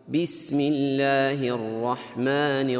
بسم الله الرحمن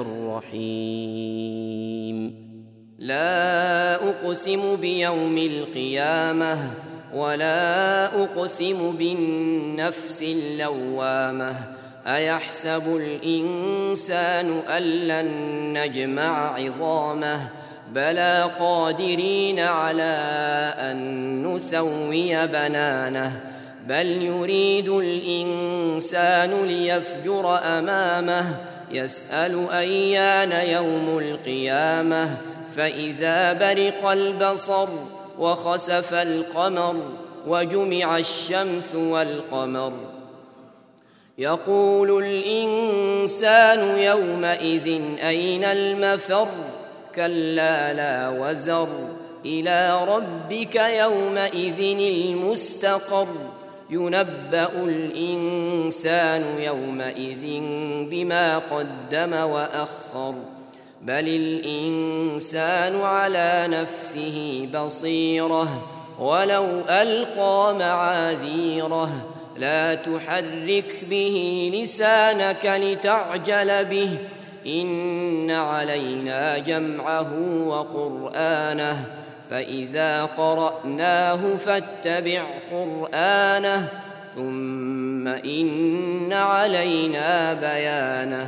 الرحيم لا أقسم بيوم القيامة ولا أقسم بالنفس اللوامة أيحسب الإنسان أن لن نجمع عظامه بلى قادرين على أن نسوي بنانه بل يريد الإنسان ليفجر أمامه يسأل أيان يوم القيامة فإذا برق البصر وخسف القمر وجمع الشمس والقمر يقول الإنسان يومئذ أين المفر كلا لا وزر إلى ربك يومئذ المستقر ينبأ الإنسان يومئذ بما قدم وأخر بل الإنسان على نفسه بصيرة ولو ألقى معاذيره لا تحرك به لسانك لتعجل به إن علينا جمعه وقرآنه فإذا قرأناه فاتبع قرآنه ثم إن علينا بيانه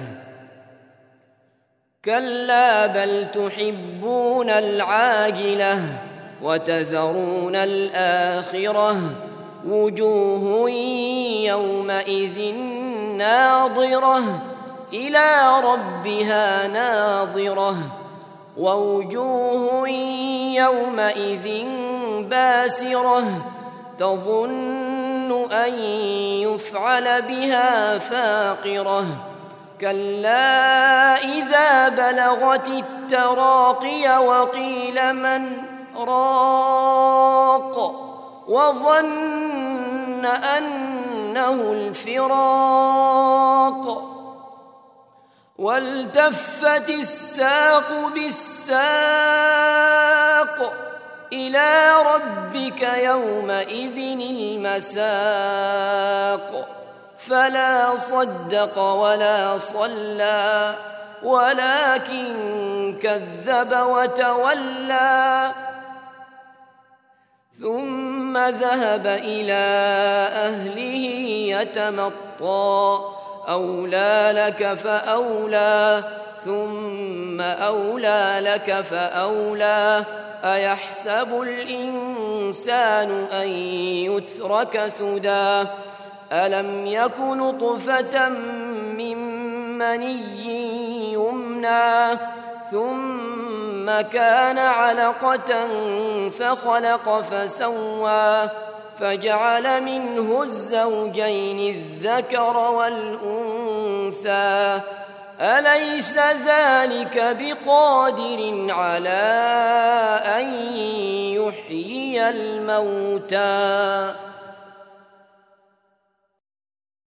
كلا بل تحبون العاجلة وتذرون الآخرة وجوه يومئذ ناظرة إلى ربها ناظرة ووجوه يومئذ باسرة تظن أن يفعل بها فاقرة كلا إذا بلغت التراقي وقيل من راق وظن أنه الفراق والتفت الساق بالساق إلى ربك يومئذ المساق فلا صدق ولا صلى ولكن كذب وتولى ثم ذهب إلى أهله يتمطى أولى لك فأولى ثم أولى لك فأولى أيحسب الإنسان أن يترك سدى ألم يك نطفة من مني يمنى ثم كان علقة فخلق فسوى فجعل منه الزوجين الذكر والأنثى أليس ذلك بقادر على أن يحيي الموتى